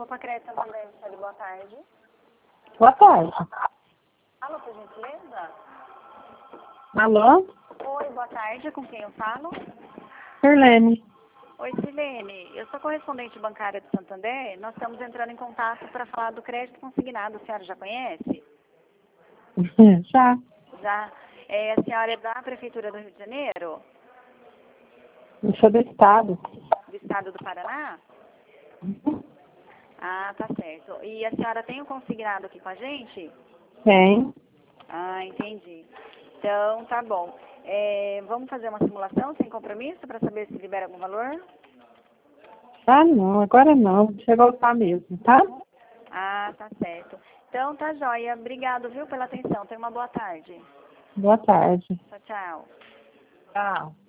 Copa Crédito Santander, boa tarde. Boa tarde. Alô, por gentileza? Alô? Oi, boa tarde, com quem eu falo? Sirlene. Oi, Silene, eu sou correspondente bancária do Santander, nós estamos entrando em contato para falar do crédito consignado, a senhora já conhece? Já. Já. A senhora é da Prefeitura do Rio de Janeiro? Eu sou do estado. Do estado do Paraná? Ah, tá certo. E a senhora tem um consignado aqui com a gente? Tem. Ah, entendi. Então, tá bom. Vamos fazer uma simulação sem compromisso para saber se libera algum valor? Ah, não. Agora não. Deixa eu voltar mesmo, tá? Ah, tá certo. Então, tá joia. Obrigado, viu, pela atenção. Tenha uma boa tarde. Boa tarde. Tchau, tchau. Tchau.